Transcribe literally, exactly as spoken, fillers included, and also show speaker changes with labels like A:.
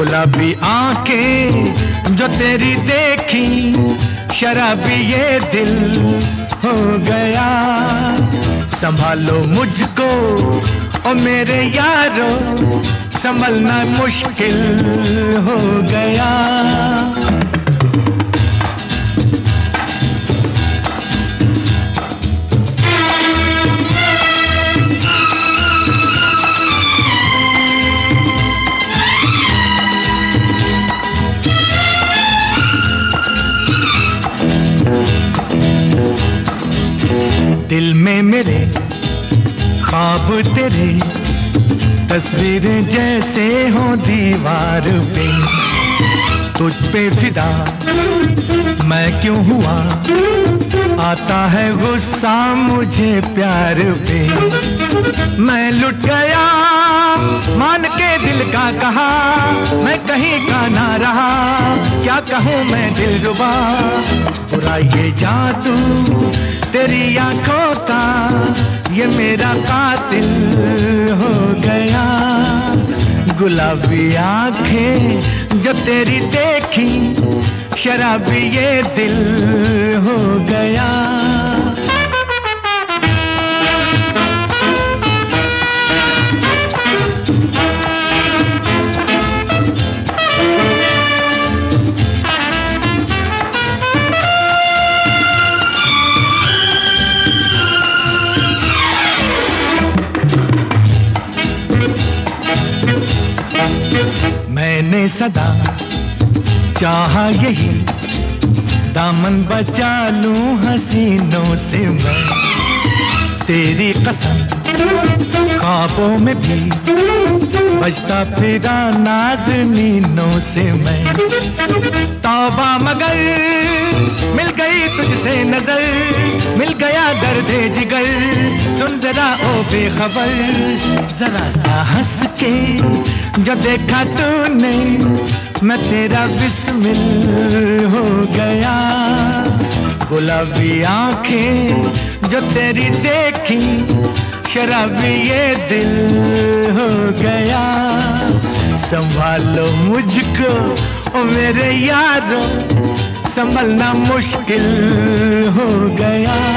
A: गुलाबी आंखें जो तेरी देखी, शराबी ये दिल हो गया। संभालो मुझको ओ मेरे यारो, संभलना मुश्किल हो गया। दिल में मेरे ख्वाब तेरे, तस्वीरें जैसे हो दीवार पे। तुझ पे फिदा मैं क्यों हुआ, आता है गुस्सा मुझे प्यार पे। मैं लुट गया मान के दिल का कहा, मैं कहीं का ना रहा, क्या कहूँ मैं दिलरुबा। बुरा ये जादू तेरी आंखों का, ये मेरा कातिल हो गया। गुलाबी आंखें जो तेरी देखी, शराबी ये दिल हो गया। मैंने सदा चाहा यही, दामन बचा लूं हसीनों से मैं। तेरी कसम ख्वाबों में भी बजता फिरा नाज़नीनों से मैं। तौबा मगर मिल गई तुझसे नजर, मिल गया दर्दे जिगर। सुन जरा ओ बेखबर, जरा सा हंस के जो देखा तूने, मैं तेरा बिस्मिल हो गया। गुलाबी आंखें जो तेरी देखी, शराबी ये दिल हो गया। संभालो मुझको ओ मेरे यारो, संभलना मुश्किल हो गया।